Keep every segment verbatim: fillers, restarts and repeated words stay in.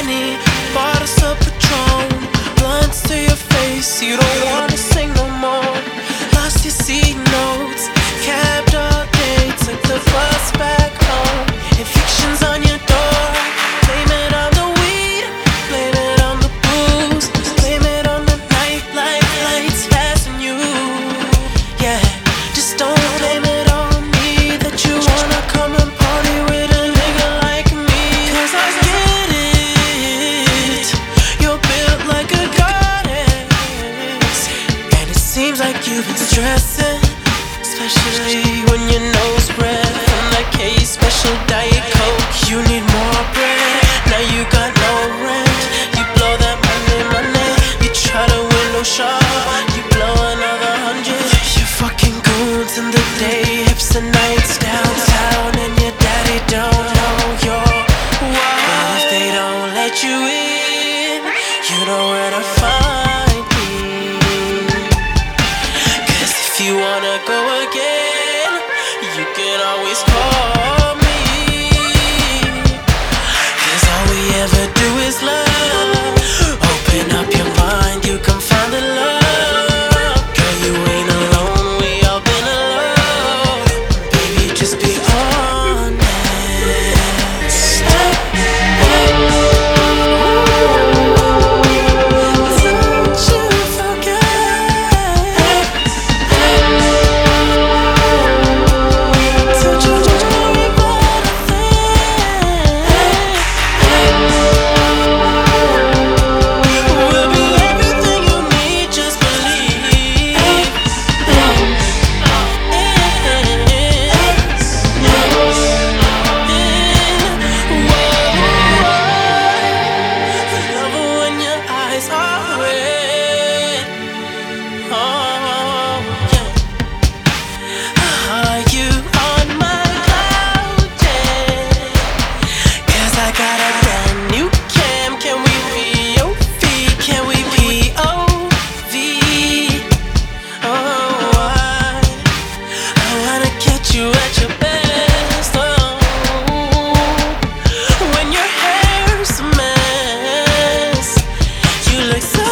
Henny, bottles of Patron, blunts to your face. You don't wanna sing no more. Lost your seat notes, cabbed all day, took the bus back home. Evictions on your door. Blame it on the weed, blame it on the booze, blame it on the nightlife lights passing you. Yeah, just don't blame it on me that you wanna come and party with a nigga like me. Cause I get it, you're built like a goddess, and it seems like you've been stressing, especially when your nose red from that case special diet coke. You need more bread, now you got no rent. You blow that money, money. You try to window shop, you blow another hundred. You fucking goons in the day, hips and nights downtown, and your daddy don't know your why. But if they don't let you in, you know where to find me. Cause if you wanna go again, you can always call me. Cause all we ever do is love. Open up your mind, you can find the love. Girl, you ain't alone, we all been alone. Baby, just be honest. Don't you forget. Don't you worry about a thing. We'll be everything you need, just believe. Love it when your eyes are red. Oh, yeah. Are you on my cloud, yeah? Cause I got a brand new cam. Can we P O V? Can we P O V? Oh, I, I wanna catch you at your best. Oh, when your hair's a mess, you look so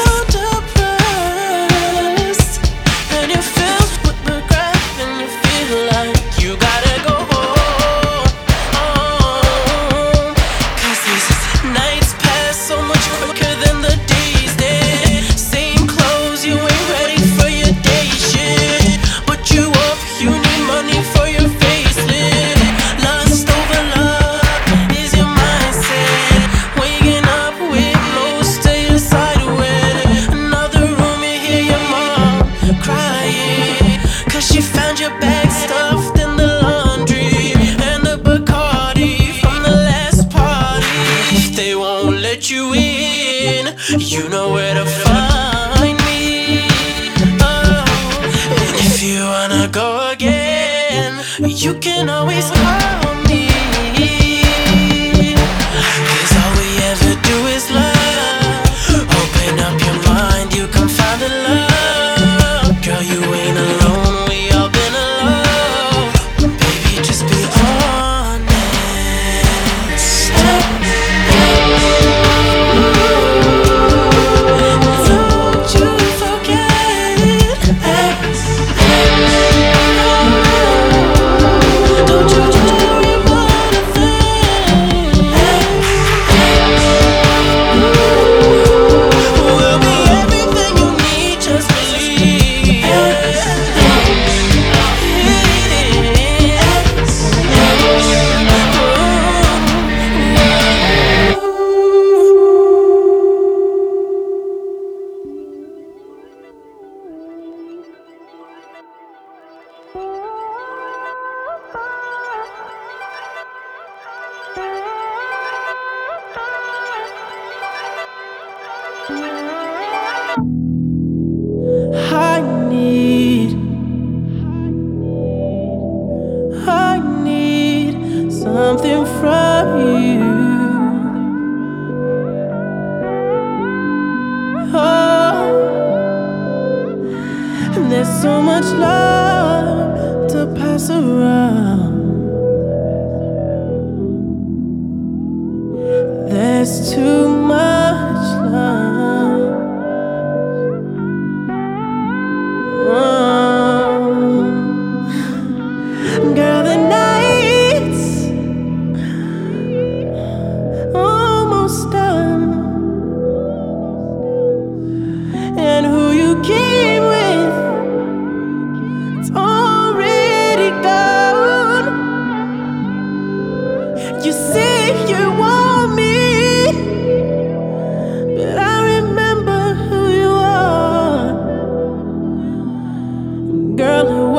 depressed, and you're filled with regret, and you feel like you gotta go home. Cause these nights pass so much quicker than the days did. Same clothes, you ain't ready for your day shit. But you up, you need money for your facelift. Lust over love is your mindset. Waking up with most of your side wet. Another room, you hear your mom crying, cause she found your bag stuffed in the laundry, and the Bacardi from the last party. If they won't let you in, you know where to find me. Oh, and if you wanna go again, you can always call me. Cause all we ever do is love. Open up your mind, you can find the love. Girl, you ain't alone, we all been alone. Baby, just be honest. Don't you forget. Don't you worry about a thing. We'll be everything you need, just believe. I need, I need something from you. Oh, and there's so much love to pass around. There's too much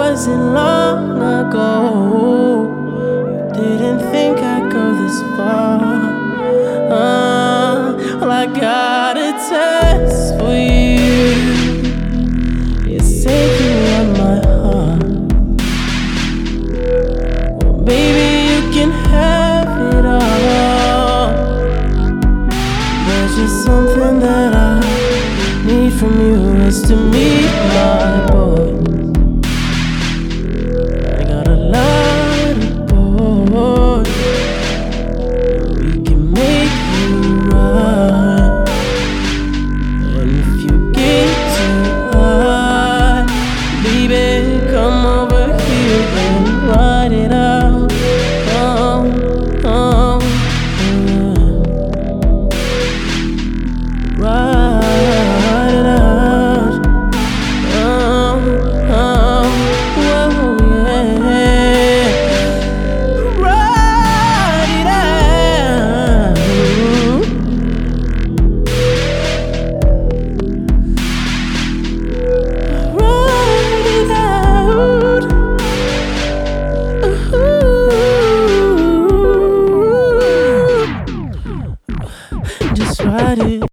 wasn't long ago. You didn't think I'd go this far. Uh, well, I got a test for you. It's taking on my heart. Well, baby, you can have it all. There's just something that I need from you, is to meet my boy. I got a lot of boys. We can make you right. And if you get too high, baby, come over here and ride it out.